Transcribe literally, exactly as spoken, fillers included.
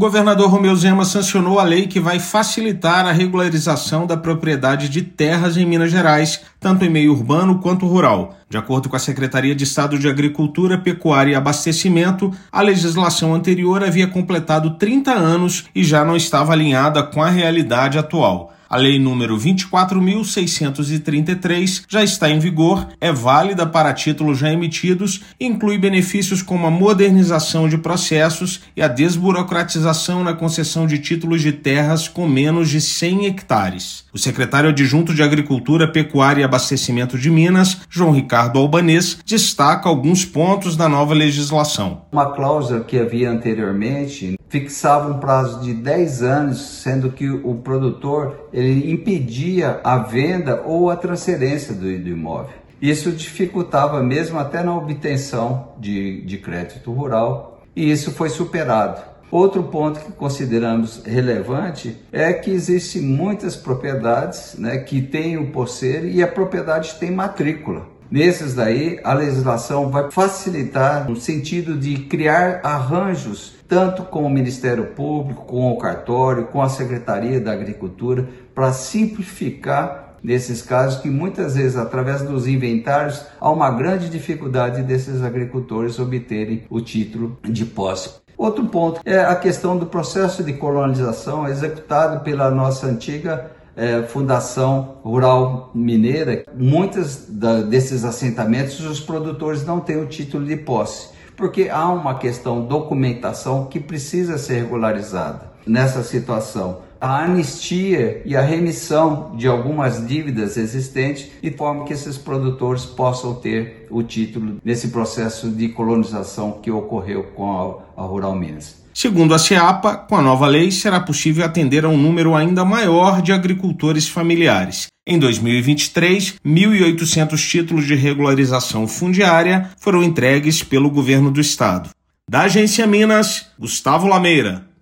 governador Romeu Zema sancionou a lei que vai facilitar a regularização da propriedade de terras em Minas Gerais, tanto em meio urbano quanto rural. De acordo com a Secretaria de Estado de Agricultura, Pecuária e Abastecimento, a legislação anterior havia completado trinta anos e já não estava alinhada com a realidade atual. A Lei número vinte e quatro mil seiscentos e trinta e três já está em vigor, é válida para títulos já emitidos e inclui benefícios como a modernização de processos e a desburocratização na concessão de títulos de terras com menos de cem hectares. O secretário adjunto de Agricultura, Pecuária e Abastecimento de Minas, João Ricardo Albanês, destaca alguns pontos da nova legislação. Uma cláusula que havia anteriormente fixava um prazo de dez anos, sendo que o produtor ele impedia a venda ou a transferência do, do imóvel. Isso dificultava mesmo até na obtenção de, de crédito rural, e isso foi superado. Outro ponto que consideramos relevante é que existem muitas propriedades, né, que têm o posseiro e a propriedade tem matrícula. Nesses daí, a legislação vai facilitar no sentido de criar arranjos, tanto com o Ministério Público, com o cartório, com a Secretaria da Agricultura, para simplificar nesses casos que muitas vezes, através dos inventários, há uma grande dificuldade desses agricultores obterem o título de posse. Outro ponto é a questão do processo de colonização executado pela nossa antiga É, Fundação Rural Mineira. Muitos da, desses assentamentos os produtores não têm o título de posse, porque há uma questão de documentação que precisa ser regularizada. Nessa situação, a anistia e a remissão de algumas dívidas existentes, de forma que esses produtores possam ter o título nesse processo de colonização que ocorreu com a, a Rural Minas. Segundo a SEAPA, com a nova lei será possível atender a um número ainda maior de agricultores familiares. Em dois mil e vinte e três, mil e oitocentos títulos de regularização fundiária foram entregues pelo governo do estado. Da Agência Minas, Gustavo Lameira.